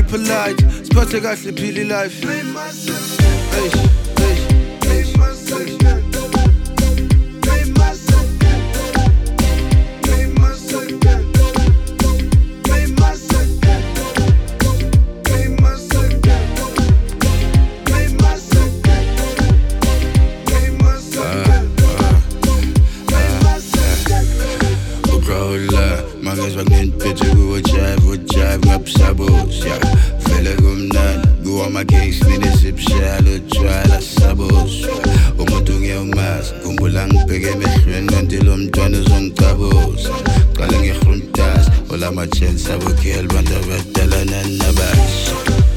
polite. Spotted guy flip pili life. Mangas bagninphethe kuwo-jive ngapusabos ya vele kumnandi kuwama-gangs minisipshalo utshwala saboswa umuntu ngiyawumazi khumbula ngibheke emehlweni kanti lo mntwana uzongicabuza qale ngihrumtasa olama-chance abokhela abantu abadala nanabasha.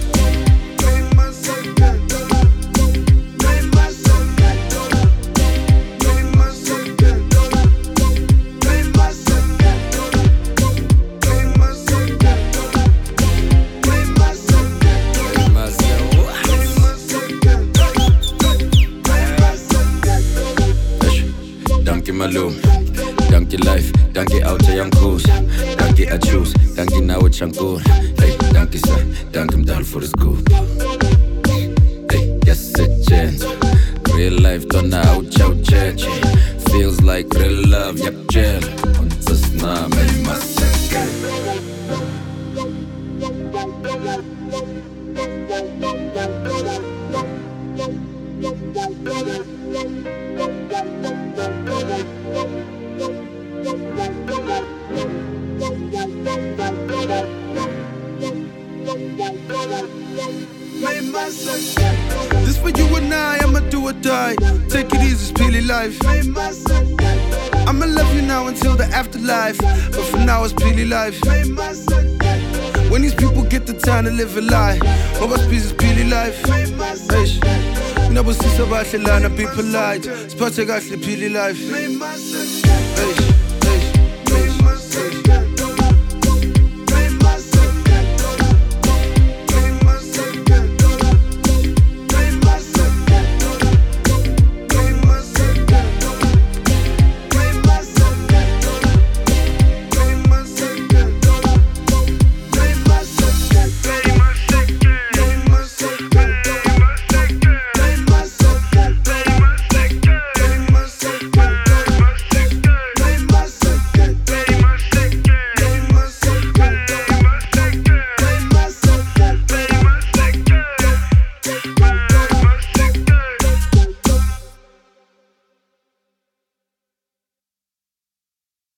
Malum, dankie life, dankie auto yankoos, dankie I choose, dankie nawe chankoor. Hey, dankie son, dankie mdal for the scoop. Hey, yes a chance. Real life don't out chow church. Feels like real love, yak gel. On the sna me massacre. This for you and I'ma do or die. Take it easy, it's pili life. I'ma love you now until the afterlife, but for now it's pili life. When these people get the time to live a lie, what must be this pili life? Nabusisa bahle lana, be polite. Spotted guy, pili life.